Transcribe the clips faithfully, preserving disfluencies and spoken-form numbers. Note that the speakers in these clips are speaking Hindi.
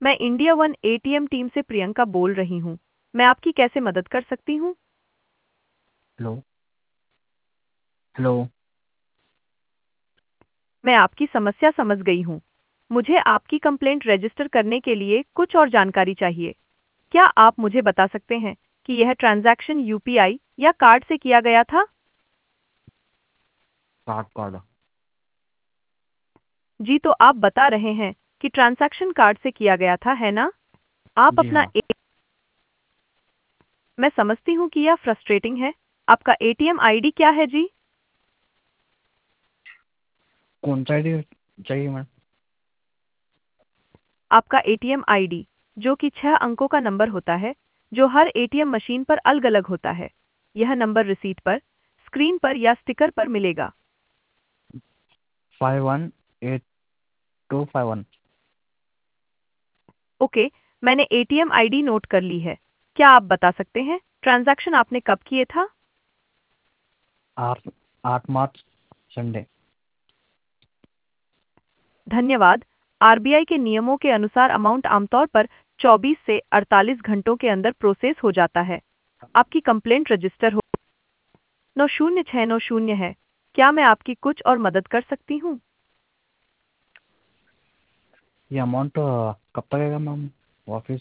मैं इंडिया वन एटीएम टीम से प्रियंका बोल रही हूँ। मैं आपकी कैसे मदद कर सकती हूँ? हेलो। हेलो। मैं आपकी समस्या समझ गई हूँ। मुझे आपकी कंप्लेंट रजिस्टर करने के लिए कुछ और जानकारी चाहिए। क्या आप मुझे बता सकते हैं कि यह ट्रांजैक्शन यूपीआई या कार्ड से किया गया था? Card card. जी, तो आप बता रहे हैं कि ट्रांजैक्शन कार्ड से किया गया था, है ना? आप जी अपना हाँ। ए मैं समझती हूँ कि यह फ्रस्ट्रेटिंग है। आपका एटीएम आईडी क्या है जी? कौन सा आईडी चाहिए मैम? आपका एटीएम आईडी, जो कि छह अंकों का नंबर होता है, जो हर एटीएम मशीन पर अलग-अलग होता है। यह नंबर रिसीट पर, स्क्रीन पर या स्टिकर पर मिलेगा। Five one eight two five one. Okay, मैंने एटीएम आईडी नोट कर ली है। क्या आप बता सकते हैं ट्रांजैक्शन आपने कब किए था? आठ आठ मार्च संडे। धन्यवाद। आरबीआई के नियमों के अनुसार अमाउंट आमतौर पर चौबीस से अड़तालीस घंटों के अंदर प्रोसेस हो जाता है। आपकी कंप्लेंट रजिस्टर हो नौ शून्य छः नौ शून्य है। क्या मैं आपकी कुछ और मदद कर सकती हूँ? ये अमाउंट कब तक आएगा मैम वापस?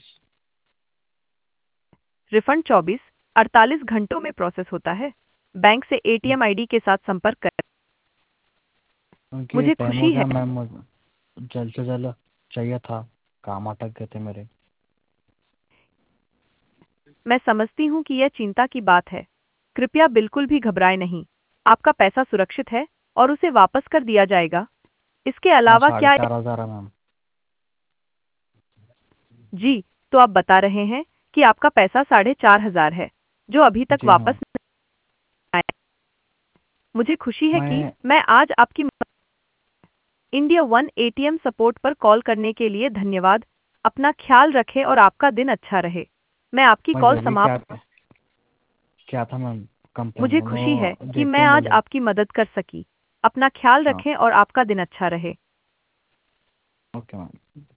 रिफंड चौबीस अड़तालीस घंटों में प्रोसेस होता है। बैंक से एटीएम आईडी के साथ संपर्क करें। क्योंकि मुझे टाइम हो खुशी है। गया मैम, मुझे जल्द से जल्द चाहिए था, काम अटक गए थे मेरे। मैं समझती हूँ कि यह चिंता की बात है। कृपया बिल्कुल भी घबराएं नहीं। आपका पैसा सुरक्षित है और उसे वापस कर दिया जाएगा। इसके हाँ, अलावा साढ़े क्या? चार हजार है मैम। जी, तो आप बता रहे हैं कि आपका पैसा साढ़े चार हजार है, जो अभी तक जी वापस हाँ। नहीं आया। मुझे खुशी है कि मैं मैं आज आपकी इंडिया वन एटीएम सपोर्ट पर कॉल करने के लिए धन्यवाद। अपना ख्याल रखें और आपका दिन अच्छा रहे। मैं आपकी मैं कॉल जल्दी क्या समाप्त। क्या था मैम? कंप्लेन मुझे दोनों खुशी है कि देख मैं क्यों आज बोले? आपकी मदद कर सकी। अपना ख्याल हाँ। रखें और आपका दिन अच्छा रहे। Okay ma'am.